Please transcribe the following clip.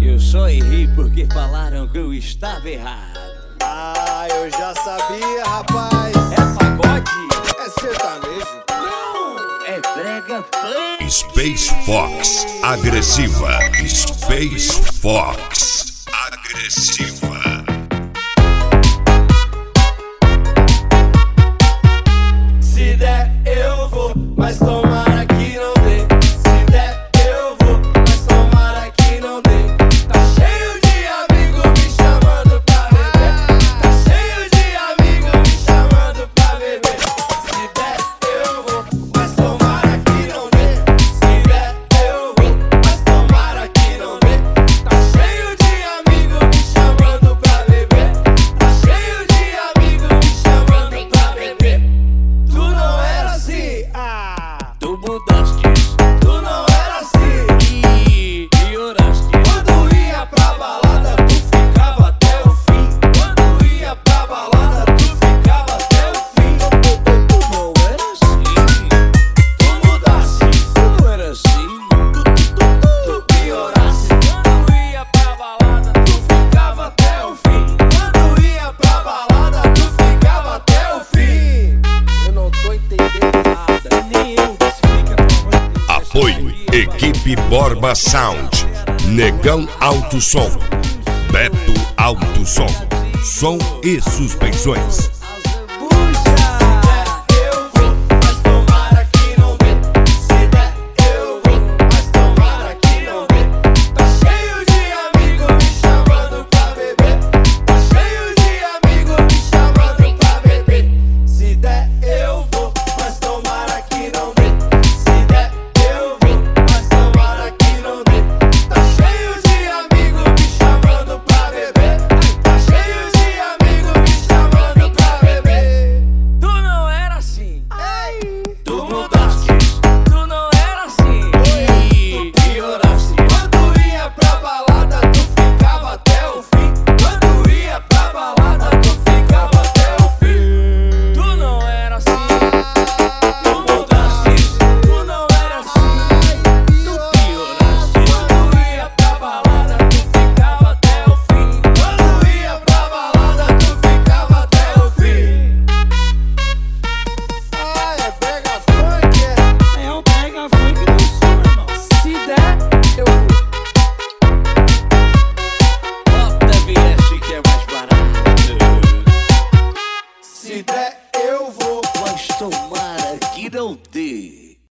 Eu só errei porque falaram que eu estava errado. Ah, eu já sabia, rapaz. É pagode? É sertanejo? Não, é brega funk. Space Fox, agressiva. Space Fox, agressiva. Se der, eu vou, mas tomara que não dê. Se der, eu vou, mas tomara que não dê. Tá cheio de amigo me chamando pra beber. Tá cheio de amigo me chamando pra beber. Se der, eu vou, mas tomara que não dê. Se der, eu vou, mas tomara que não dê. Tá cheio de amigo me chamando pra beber. Tá cheio de amigo me chamando pra beber. Tu não era assim, Tu mudaste tu não era assim. e oraste. Quando ia pra balada, tu ficava até o fim. Quando ia pra balada, tu ficava até o fim. Não era assim, Tu mudasse, não era assim. tu piorasse. Quando ia pra balada, tu ficava até o fim. Quando ia pra balada, tu ficava até o fim. Eu não tô entendendo nada. Nem eu, explica, pelo amor de Deus. Apoio Equipe Borba Sound, Negão Alto Som, Beto Alto Som, som e suspensões.